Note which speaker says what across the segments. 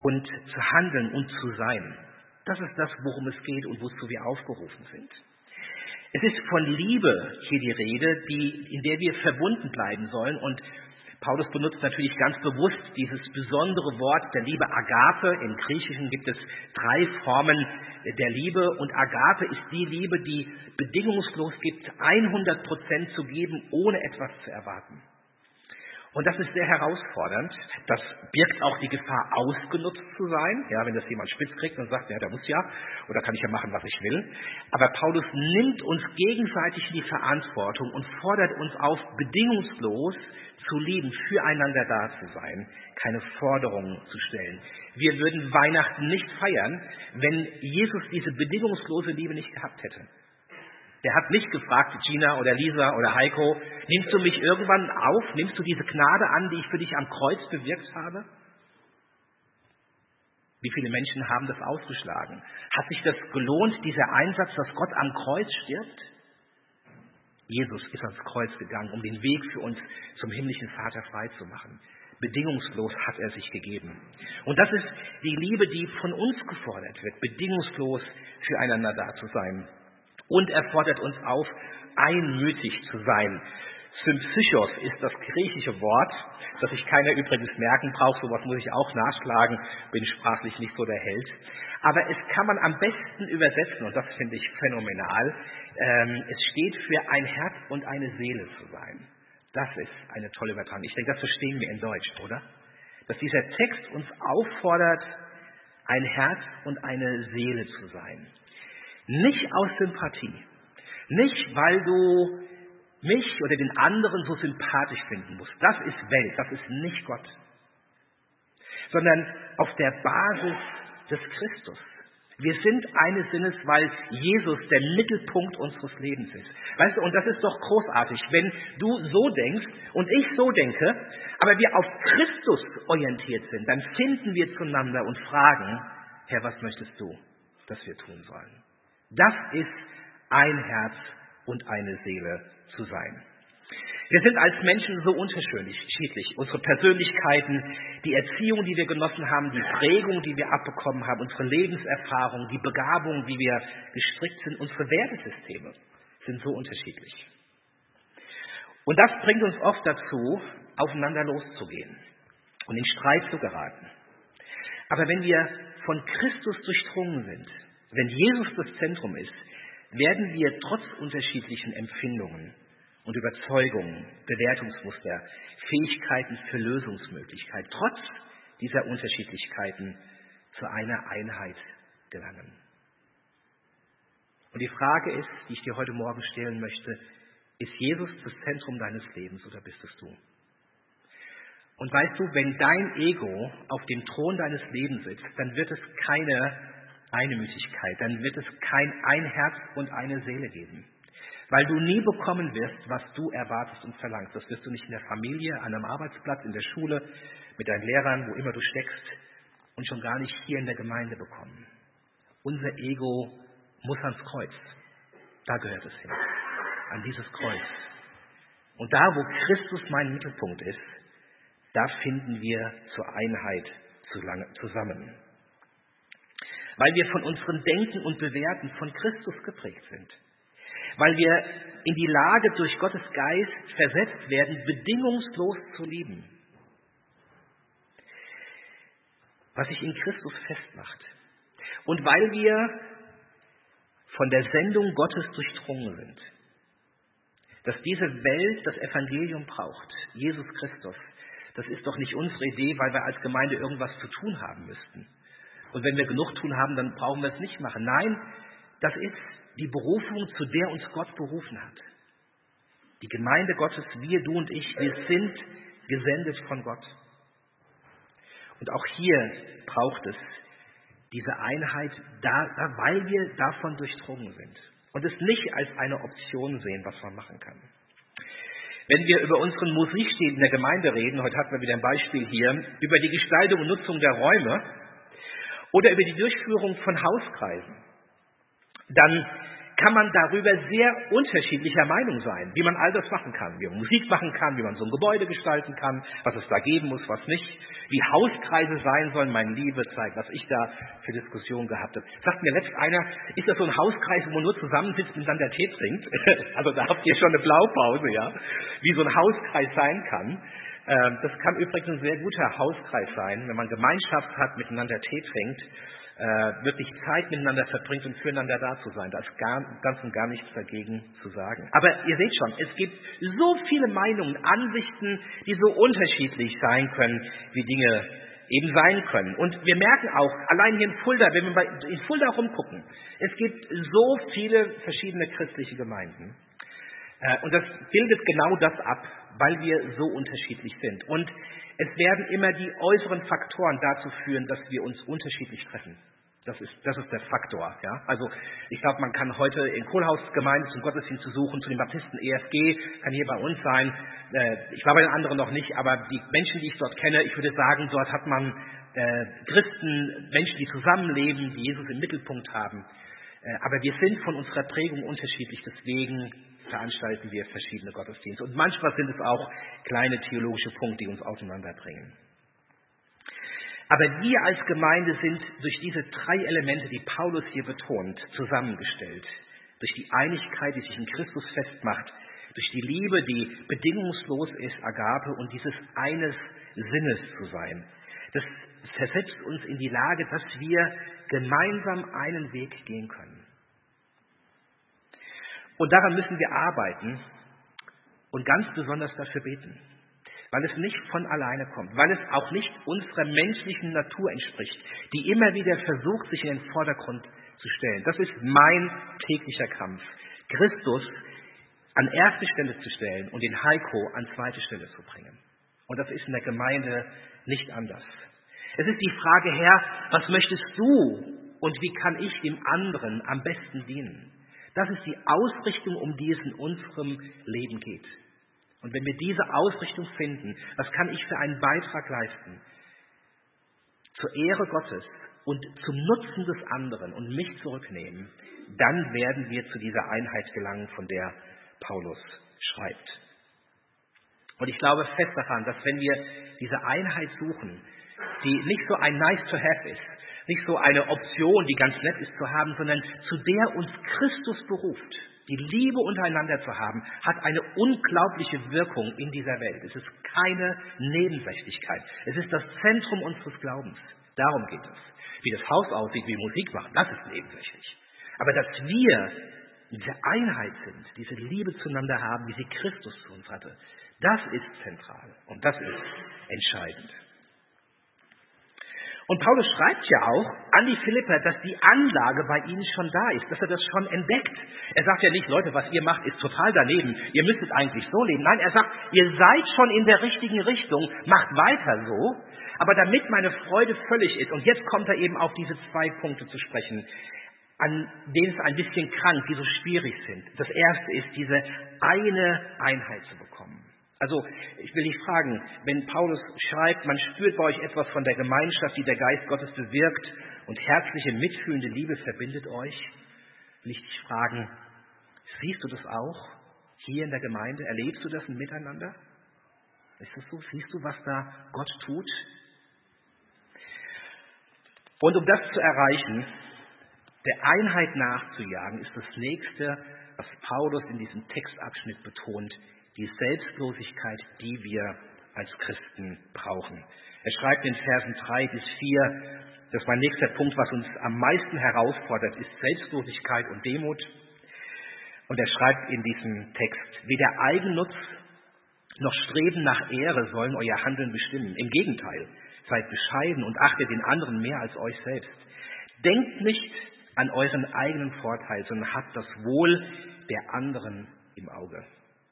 Speaker 1: und zu handeln und zu sein. Das ist das, worum es geht und wozu wir aufgerufen sind. Es ist von Liebe hier die Rede, in der wir verbunden bleiben sollen. Und Paulus benutzt natürlich ganz bewusst dieses besondere Wort der Liebe, Agape. Im Griechischen gibt es 3 Formen der Liebe. Und Agape ist die Liebe, die bedingungslos gibt, 100% zu geben, ohne etwas zu erwarten. Und das ist sehr herausfordernd. Das birgt auch die Gefahr, ausgenutzt zu sein. Ja, wenn das jemand spitz kriegt und sagt, ja, der muss ja, oder kann ich ja machen, was ich will. Aber Paulus nimmt uns gegenseitig in die Verantwortung und fordert uns auf, bedingungslos zu lieben, füreinander da zu sein, keine Forderungen zu stellen. Wir würden Weihnachten nicht feiern, wenn Jesus diese bedingungslose Liebe nicht gehabt hätte. Der hat nicht gefragt, Gina oder Lisa oder Heiko, nimmst du mich irgendwann auf? Nimmst du diese Gnade an, die ich für dich am Kreuz bewirkt habe? Wie viele Menschen haben das ausgeschlagen? Hat sich das gelohnt, dieser Einsatz, dass Gott am Kreuz stirbt? Jesus ist ans Kreuz gegangen, um den Weg für uns zum himmlischen Vater frei zu machen. Bedingungslos hat er sich gegeben. Und das ist die Liebe, die von uns gefordert wird, bedingungslos füreinander da zu sein. Und er fordert uns auf, einmütig zu sein. Sympsychos ist das griechische Wort, das sich keiner übrigens merken braucht. Sowas muss ich auch nachschlagen, bin sprachlich nicht so der Held. Aber es kann man am besten übersetzen, und das finde ich phänomenal. Es steht für ein Herz und eine Seele zu sein. Das ist eine tolle Übertragung. Ich denke, das verstehen wir in Deutsch, oder? Dass dieser Text uns auffordert, ein Herz und eine Seele zu sein. Nicht aus Sympathie. Nicht, weil du mich oder den anderen so sympathisch finden musst. Das ist Welt, das ist nicht Gott. Sondern auf der Basis des Christus. Wir sind eines Sinnes, weil Jesus der Mittelpunkt unseres Lebens ist. Weißt du, und das ist doch großartig, wenn du so denkst und ich so denke, aber wir auf Christus orientiert sind, dann finden wir zueinander und fragen, Herr, was möchtest du, dass wir tun sollen? Das ist ein Herz und eine Seele zu sein. Wir sind als Menschen so unterschiedlich. Unsere Persönlichkeiten, die Erziehung, die wir genossen haben, die Prägung, die wir abbekommen haben, unsere Lebenserfahrung, die Begabung, wie wir gestrickt sind, unsere Wertesysteme sind so unterschiedlich. Und das bringt uns oft dazu, aufeinander loszugehen und in Streit zu geraten. Aber wenn wir von Christus durchdrungen sind, wenn Jesus das Zentrum ist, werden wir trotz unterschiedlichen Empfindungen und Überzeugungen, Bewertungsmuster, Fähigkeiten für Lösungsmöglichkeit, trotz dieser Unterschiedlichkeiten zu einer Einheit gelangen. Und die Frage ist, die ich dir heute Morgen stellen möchte, ist Jesus das Zentrum deines Lebens oder bist es du? Und weißt du, wenn dein Ego auf dem Thron deines Lebens sitzt, dann wird es keine Einmütigkeit, dann wird es kein ein Herz und eine Seele geben. Weil du nie bekommen wirst, was du erwartest und verlangst. Das wirst du nicht in der Familie, an einem Arbeitsplatz, in der Schule, mit deinen Lehrern, wo immer du steckst und schon gar nicht hier in der Gemeinde bekommen. Unser Ego muss ans Kreuz. Da gehört es hin. An dieses Kreuz. Und da, wo Christus mein Mittelpunkt ist, da finden wir zur Einheit zusammen. Weil wir von unserem Denken und Bewerten von Christus geprägt sind. Weil wir in die Lage durch Gottes Geist versetzt werden, bedingungslos zu lieben. Was sich in Christus festmacht. Und weil wir von der Sendung Gottes durchdrungen sind. Dass diese Welt das Evangelium braucht. Jesus Christus. Das ist doch nicht unsere Idee, weil wir als Gemeinde irgendwas zu tun haben müssten. Und wenn wir genug tun haben, dann brauchen wir es nicht machen. Nein, das ist die Berufung, zu der uns Gott berufen hat. Die Gemeinde Gottes, wir, du und ich, wir sind gesendet von Gott. Und auch hier braucht es diese Einheit, weil wir davon durchdrungen sind. Und es nicht als eine Option sehen, was man machen kann. Wenn wir über unseren Musikstil in der Gemeinde reden, heute hatten wir wieder ein Beispiel hier, über die Gestaltung und Nutzung der Räume oder über die Durchführung von Hauskreisen, dann kann man darüber sehr unterschiedlicher Meinung sein, wie man all das machen kann, wie man Musik machen kann, wie man so ein Gebäude gestalten kann, was es da geben muss, was nicht, wie Hauskreise sein sollen. Meine Liebe zeigt, was ich da für Diskussionen gehabt habe. Sagt mir letzt einer, ist das so ein Hauskreis, wo man nur zusammensitzt und dann der Tee trinkt? Also da habt ihr schon eine Blaupause, ja, wie so ein Hauskreis sein kann. Das kann übrigens ein sehr guter Hauskreis sein, wenn man Gemeinschaft hat, miteinander Tee trinkt, wirklich Zeit miteinander verbringt und füreinander da zu sein. Da ist ganz und gar nichts dagegen zu sagen. Aber ihr seht schon, es gibt so viele Meinungen, Ansichten, die so unterschiedlich sein können, wie Dinge eben sein können. Und wir merken auch, allein hier in Fulda, wenn wir in Fulda rumgucken, es gibt so viele verschiedene christliche Gemeinden. Und das bildet genau das ab, weil wir so unterschiedlich sind. Und es werden immer die äußeren Faktoren dazu führen, dass wir uns unterschiedlich treffen. Das ist der Faktor. Ja? Also ich glaube, man kann heute in Kohlhausgemeinde zum Gottesdienst suchen, zu den Baptisten EFG, kann hier bei uns sein. Ich war bei den anderen noch nicht, aber die Menschen, die ich dort kenne, ich würde sagen, dort hat man Christen, Menschen, die zusammenleben, die Jesus im Mittelpunkt haben. Aber wir sind von unserer Prägung unterschiedlich, deswegen veranstalten wir verschiedene Gottesdienste. Und manchmal sind es auch kleine theologische Punkte, die uns auseinanderbringen. Aber wir als Gemeinde sind durch diese 3 Elemente, die Paulus hier betont, zusammengestellt. Durch die Einigkeit, die sich in Christus festmacht, durch die Liebe, die bedingungslos ist, Agape, und dieses eines Sinnes zu sein. Das versetzt uns in die Lage, dass wir gemeinsam einen Weg gehen können. Und daran müssen wir arbeiten und ganz besonders dafür beten, weil es nicht von alleine kommt, weil es auch nicht unserer menschlichen Natur entspricht, die immer wieder versucht, sich in den Vordergrund zu stellen. Das ist mein täglicher Kampf, Christus an erste Stelle zu stellen und den Heiko an zweite Stelle zu bringen. Und das ist in der Gemeinde nicht anders. Es ist die Frage, Herr, was möchtest du und wie kann ich dem anderen am besten dienen? Das ist die Ausrichtung, um die es in unserem Leben geht. Und wenn wir diese Ausrichtung finden, was kann ich für einen Beitrag leisten? Zur Ehre Gottes und zum Nutzen des anderen und mich zurücknehmen, dann werden wir zu dieser Einheit gelangen, von der Paulus schreibt. Und ich glaube fest daran, dass wenn wir diese Einheit suchen, die nicht so ein nice to have ist, nicht so eine Option, die ganz nett ist zu haben, sondern zu der uns Christus beruft, die Liebe untereinander zu haben, hat eine unglaubliche Wirkung in dieser Welt. Es ist keine Nebensächlichkeit. Es ist das Zentrum unseres Glaubens. Darum geht es. Wie das Haus aussieht, wie Musik macht, das ist nebensächlich. Aber dass wir in dieser Einheit sind, diese Liebe zueinander haben, wie sie Christus zu uns hatte, das ist zentral und das ist entscheidend. Und Paulus schreibt ja auch an die Philipper, dass die Anlage bei ihnen schon da ist, dass er das schon entdeckt. Er sagt ja nicht, Leute, was ihr macht, ist total daneben, ihr müsstet eigentlich so leben. Nein, er sagt, ihr seid schon in der richtigen Richtung, macht weiter so. Aber damit meine Freude völlig ist, und jetzt kommt er eben auf diese 2 Punkte zu sprechen, an denen es ein bisschen krank, die so schwierig sind. Das erste ist, diese eine Einheit zu bekommen. Also, ich will dich fragen, wenn Paulus schreibt, man spürt bei euch etwas von der Gemeinschaft, die der Geist Gottes bewirkt und herzliche, mitfühlende Liebe verbindet euch, will ich dich fragen, siehst du das auch hier in der Gemeinde? Erlebst du das miteinander? Ist das so? Siehst du, was da Gott tut? Und um das zu erreichen, der Einheit nachzujagen, ist das Nächste, was Paulus in diesem Textabschnitt betont, die Selbstlosigkeit, die wir als Christen brauchen. Er schreibt in Versen 3 bis 4, das ist mein nächster Punkt, was uns am meisten herausfordert, ist Selbstlosigkeit und Demut. Und er schreibt in diesem Text, weder Eigennutz noch Streben nach Ehre sollen euer Handeln bestimmen. Im Gegenteil, seid bescheiden und achtet den anderen mehr als euch selbst. Denkt nicht an euren eigenen Vorteil, sondern habt das Wohl der anderen im Auge.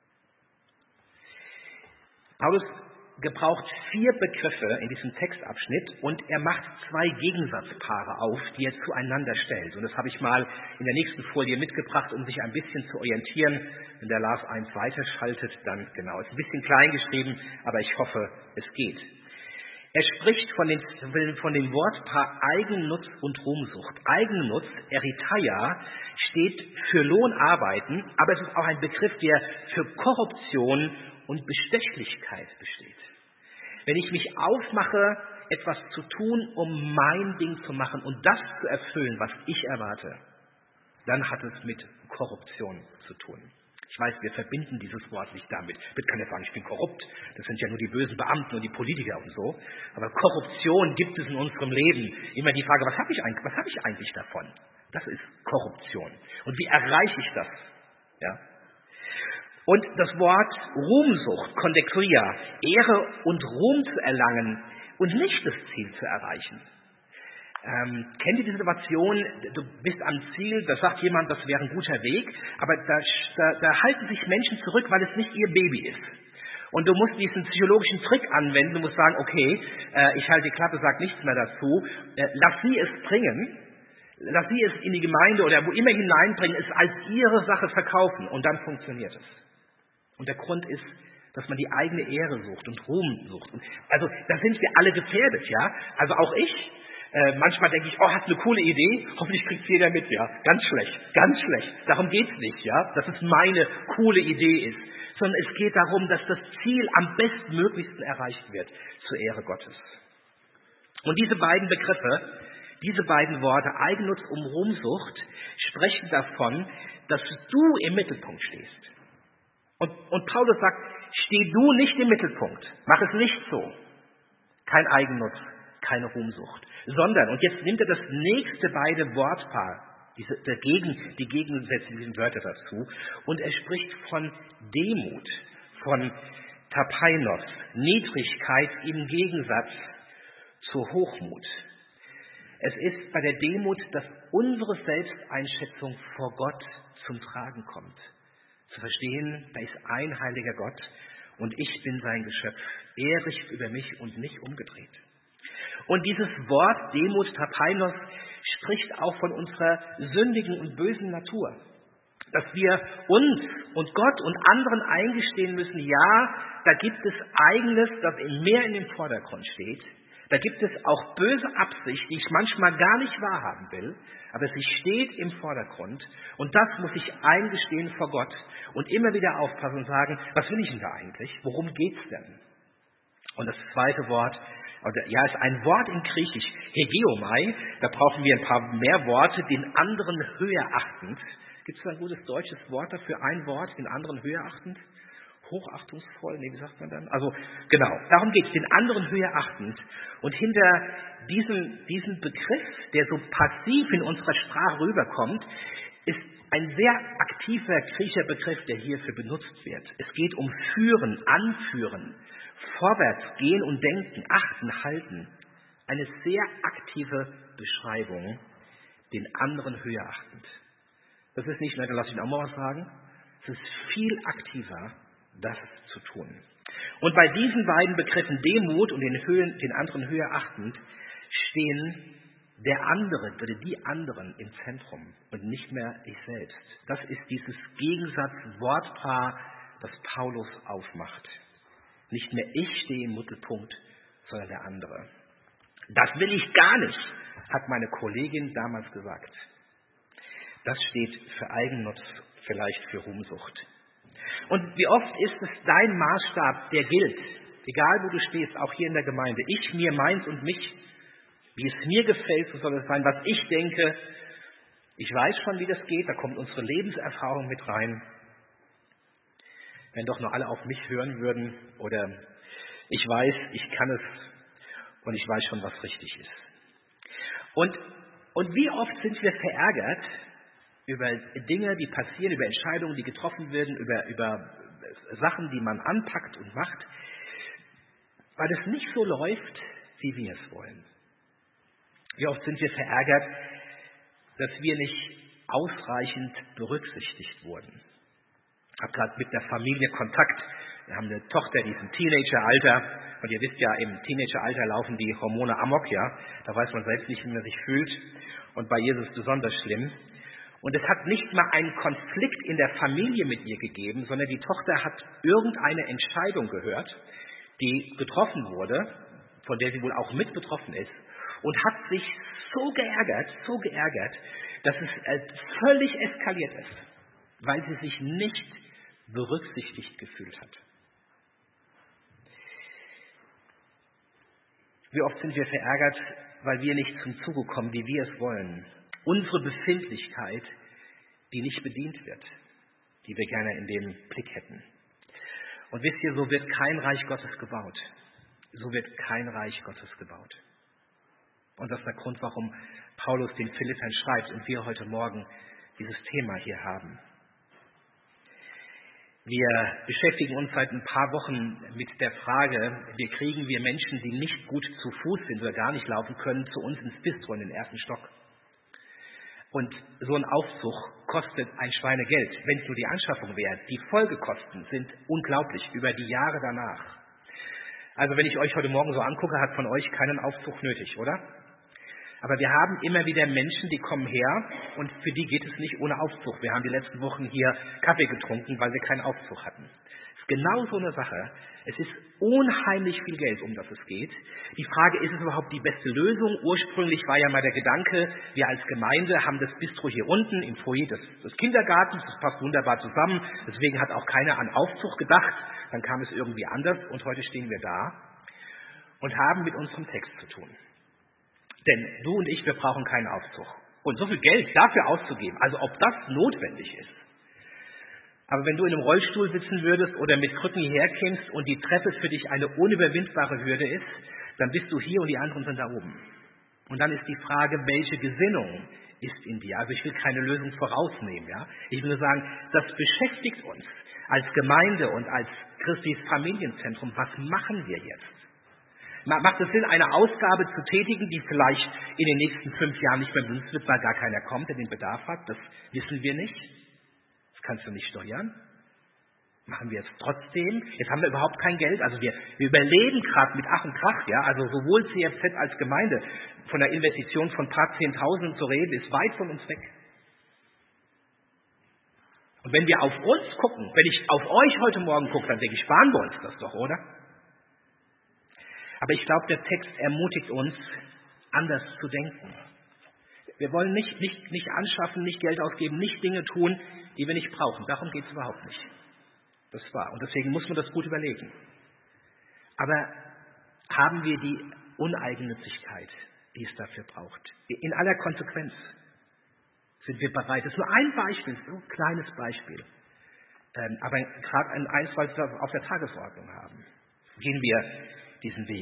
Speaker 1: Paulus gebraucht 4 Begriffe in diesem Textabschnitt und er macht 2 Gegensatzpaare auf, die er zueinander stellt. Und das habe ich mal in der nächsten Folie mitgebracht, um sich ein bisschen zu orientieren. Wenn der Lars 1 weiterschaltet, dann genau. Es ist ein bisschen klein geschrieben, aber ich hoffe, es geht. Er spricht von dem Wortpaar Eigennutz und Ruhmsucht. Eigennutz, Eritaya, steht für Lohnarbeiten, aber es ist auch ein Begriff, der für Korruption und Bestechlichkeit besteht. Wenn ich mich aufmache, etwas zu tun, um mein Ding zu machen und das zu erfüllen, was ich erwarte, dann hat es mit Korruption zu tun. Ich weiß, wir verbinden dieses Wort nicht damit. Wir können ja sagen, ich bin korrupt. Das sind ja nur die bösen Beamten und die Politiker und so. Aber Korruption gibt es in unserem Leben. Immer die Frage, was habe ich eigentlich davon? Das ist Korruption. Und wie erreiche ich das? Ja. Und das Wort Ruhmsucht, Kondekria, Ehre und Ruhm zu erlangen und nicht das Ziel zu erreichen. Kennt ihr die Situation, du bist am Ziel, da sagt jemand, das wäre ein guter Weg, aber da halten sich Menschen zurück, weil es nicht ihr Baby ist. Und du musst diesen psychologischen Trick anwenden, du musst sagen, okay, ich halte die Klappe, sag nichts mehr dazu, lass sie es bringen, lass sie es in die Gemeinde oder wo immer hineinbringen, es als ihre Sache verkaufen und dann funktioniert es. Und der Grund ist, dass man die eigene Ehre sucht und Ruhm sucht. Also da sind wir alle gefährdet, ja, also auch ich. Manchmal denke ich, hast eine coole Idee, hoffentlich kriegt es jeder mit, ja. Ganz schlecht, ganz schlecht. Darum geht's nicht, ja, dass es meine coole Idee ist, sondern es geht darum, dass das Ziel am bestmöglichsten erreicht wird, zur Ehre Gottes. Und diese beiden Begriffe, diese beiden Worte, Eigennutz und Ruhmsucht, sprechen davon, dass du im Mittelpunkt stehst. Und Paulus sagt, steh du nicht im Mittelpunkt, mach es nicht so. Kein Eigennutz, keine Ruhmsucht. Sondern, und jetzt nimmt er das nächste beide Wortpaar, die gegensätzlichen Wörter dazu, und er spricht von Demut, von Tapainos, Niedrigkeit im Gegensatz zur Hochmut. Es ist bei der Demut, dass unsere Selbsteinschätzung vor Gott zum Tragen kommt. Zu verstehen, da ist ein heiliger Gott und ich bin sein Geschöpf. Er richtet über mich und nicht umgedreht. Und dieses Wort Demut, Tapainos, spricht auch von unserer sündigen und bösen Natur. Dass wir uns und Gott und anderen eingestehen müssen, ja, da gibt es Eigenes, das mehr in dem Vordergrund steht. Da gibt es auch böse Absicht, die ich manchmal gar nicht wahrhaben will, aber sie steht im Vordergrund und das muss ich eingestehen vor Gott und immer wieder aufpassen und sagen, was will ich denn da eigentlich? Worum geht's denn? Und das zweite Wort, ist ein Wort in Griechisch, Hegeomai, da brauchen wir ein paar mehr Worte, den anderen höher achtend. Gibt es ein gutes deutsches Wort dafür, ein Wort, den anderen höher achtend? Hochachtungsvoll, wie sagt man dann? Also genau, darum geht es, den anderen höher achtend. Und hinter diesem Begriff, der so passiv in unserer Sprache rüberkommt, ist ein sehr aktiver griechischer Begriff, der hierfür benutzt wird. Es geht um Führen, Anführen, vorwärts gehen und denken, achten, halten. Eine sehr aktive Beschreibung, den anderen höher achtend. Das ist nicht, dann lasse ich auch mal was sagen, es ist viel aktiver, das zu tun. Und bei diesen beiden Begriffen Demut und den anderen höher achtend stehen der andere oder die anderen im Zentrum und nicht mehr ich selbst. Das ist dieses Gegensatz-Wortpaar, das Paulus aufmacht. Nicht mehr ich stehe im Mittelpunkt, sondern der andere. Das will ich gar nicht, hat meine Kollegin damals gesagt. Das steht für Eigennutz, vielleicht für Ruhmsucht. Und wie oft ist es dein Maßstab, der gilt, egal wo du stehst, auch hier in der Gemeinde. Ich, mir, meins und mich, wie es mir gefällt, so soll es sein, was ich denke. Ich weiß schon, wie das geht, da kommt unsere Lebenserfahrung mit rein. Wenn doch nur alle auf mich hören würden oder ich weiß, ich kann es und ich weiß schon, was richtig ist. Und wie oft sind wir verärgert über Dinge, die passieren, über Entscheidungen, die getroffen werden, über Sachen, die man anpackt und macht, weil es nicht so läuft, wie wir es wollen. Wie oft sind wir verärgert, dass wir nicht ausreichend berücksichtigt wurden. Ich habe gerade mit der Familie Kontakt. Wir haben eine Tochter, die ist im Teenageralter. Und ihr wisst ja, im Teenageralter laufen die Hormone amok, ja. Da weiß man selbst nicht, wie man sich fühlt. Und bei ihr ist es besonders schlimm. Und es hat nicht mal einen Konflikt in der Familie mit ihr gegeben, sondern die Tochter hat irgendeine Entscheidung gehört, die getroffen wurde von der sie wohl auch mit betroffen ist, und hat sich so geärgert, dass es völlig eskaliert ist, weil sie sich nicht berücksichtigt gefühlt hat. Wie oft sind wir verärgert, weil wir nicht zum Zuge kommen, wie wir es wollen. Unsere Befindlichkeit, die nicht bedient wird, die wir gerne in den Blick hätten. Und wisst ihr, so wird kein Reich Gottes gebaut. So wird kein Reich Gottes gebaut. Und das ist der Grund, warum Paulus den Philippern schreibt und wir heute Morgen dieses Thema hier haben. Wir beschäftigen uns seit ein paar Wochen mit der Frage, wie kriegen wir Menschen, die nicht gut zu Fuß sind oder gar nicht laufen können, zu uns ins Bistro in den ersten Stock. Und so ein Aufzug kostet ein Schweinegeld, wenn es nur die Anschaffung wäre. Die Folgekosten sind unglaublich über die Jahre danach. Also wenn ich euch heute Morgen so angucke, hat von euch keinen Aufzug nötig, oder? Aber wir haben immer wieder Menschen, die kommen her und für die geht es nicht ohne Aufzug. Wir haben die letzten Wochen hier Kaffee getrunken, weil wir keinen Aufzug hatten. Es ist genau so eine Sache. Es ist unheimlich viel Geld, um das es geht. Die Frage, ist es überhaupt die beste Lösung? Ursprünglich war ja mal der Gedanke, wir als Gemeinde haben das Bistro hier unten im Foyer des Kindergartens. Das passt wunderbar zusammen. Deswegen hat auch keiner an Aufzug gedacht. Dann kam es irgendwie anders und heute stehen wir da und haben mit unserem Text zu tun. Denn du und ich, wir brauchen keinen Aufzug. Und so viel Geld dafür auszugeben, also ob das notwendig ist. Aber wenn du in einem Rollstuhl sitzen würdest oder mit Krücken hierher kämst und die Treppe für dich eine unüberwindbare Hürde ist, dann bist du hier und die anderen sind da oben. Und dann ist die Frage, welche Gesinnung ist in dir? Also ich will keine Lösung vorausnehmen. Ja? Ich will nur sagen, das beschäftigt uns als Gemeinde und als Christi Familienzentrum. Was machen wir jetzt? Macht es Sinn, eine Ausgabe zu tätigen, die vielleicht in den nächsten 5 Jahren nicht mehr benutzt wird, weil gar keiner kommt, der den Bedarf hat? Das wissen wir nicht. Das kannst du nicht steuern. Machen wir es trotzdem? Jetzt haben wir überhaupt kein Geld. Also wir überleben gerade mit Ach und Krach. Ja? Also sowohl CFZ als Gemeinde, von der Investition von ein paar 10.000 zu reden, ist weit von uns weg. Und wenn wir auf uns gucken, wenn ich auf euch heute Morgen gucke, dann denke ich, sparen wir uns das doch, oder? Aber ich glaube, der Text ermutigt uns, anders zu denken. Wir wollen nicht anschaffen, nicht Geld ausgeben, nicht Dinge tun, die wir nicht brauchen. Darum geht es überhaupt nicht. Das ist wahr. Und deswegen muss man das gut überlegen. Aber haben wir die Uneigennützigkeit, die es dafür braucht? In aller Konsequenz sind wir bereit. Das ist nur ein Beispiel, so ein kleines Beispiel. Aber gerade eins, weil wir auf der Tagesordnung haben. Gehen wir diesen Weg.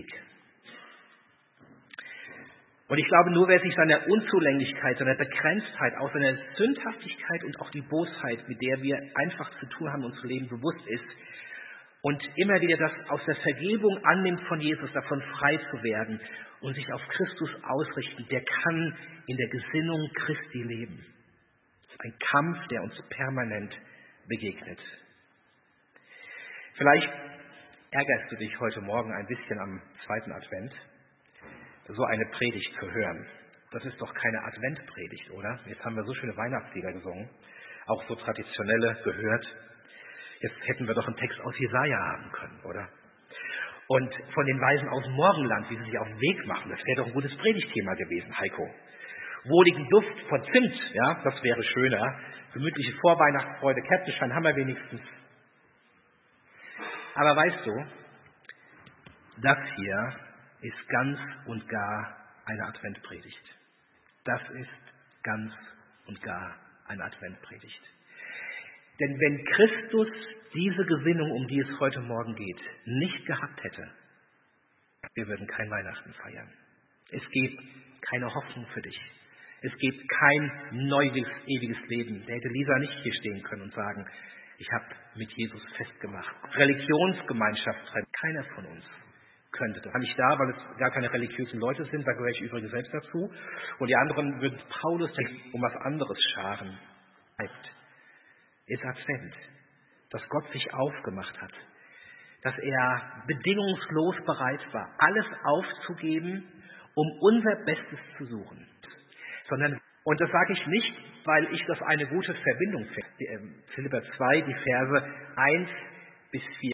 Speaker 1: Und ich glaube, nur wer sich seiner Unzulänglichkeit, seiner Begrenztheit, auch seiner Sündhaftigkeit und auch die Bosheit, mit der wir einfach zu tun haben, unser Leben bewusst ist und immer wieder das aus der Vergebung annimmt von Jesus, davon frei zu werden und sich auf Christus ausrichten, der kann in der Gesinnung Christi leben. Das ist ein Kampf, der uns permanent begegnet. Vielleicht ärgerst du dich heute Morgen ein bisschen am 2. Advent, so eine Predigt zu hören. Das ist doch keine Adventpredigt, oder? Jetzt haben wir so schöne Weihnachtslieder gesungen, auch so traditionelle gehört. Jetzt hätten wir doch einen Text aus Jesaja haben können, oder? Und von den Weisen aus dem Morgenland, wie sie sich auf den Weg machen, das wäre doch ein gutes Predigtthema gewesen, Heiko. Wohligen Duft von Zimt, ja, das wäre schöner. Gemütliche Vorweihnachtsfreude, Kerzenschein haben wir wenigstens. Aber weißt du, das hier ist ganz und gar eine Adventpredigt. Das ist ganz und gar eine Adventpredigt. Denn wenn Christus diese Gesinnung, um die es heute Morgen geht, nicht gehabt hätte, wir würden kein Weihnachten feiern. Es gibt keine Hoffnung für dich. Es gibt kein neues, ewiges Leben. Da hätte Lisa nicht hier stehen können und sagen, ich habe mit Jesus festgemacht. Religionsgemeinschaft, keiner von uns könnte das. Nicht da, weil es gar keine religiösen Leute sind, da gehöre ich übrigens selbst dazu. Und die anderen würden Paulus um was anderes scharen. Ist Advent, dass Gott sich aufgemacht hat, dass er bedingungslos bereit war, alles aufzugeben, um unser Bestes zu suchen. Und das sage ich nicht, weil ich das eine gute Verbindung finde. Philipper 2, die Verse 1 bis 4.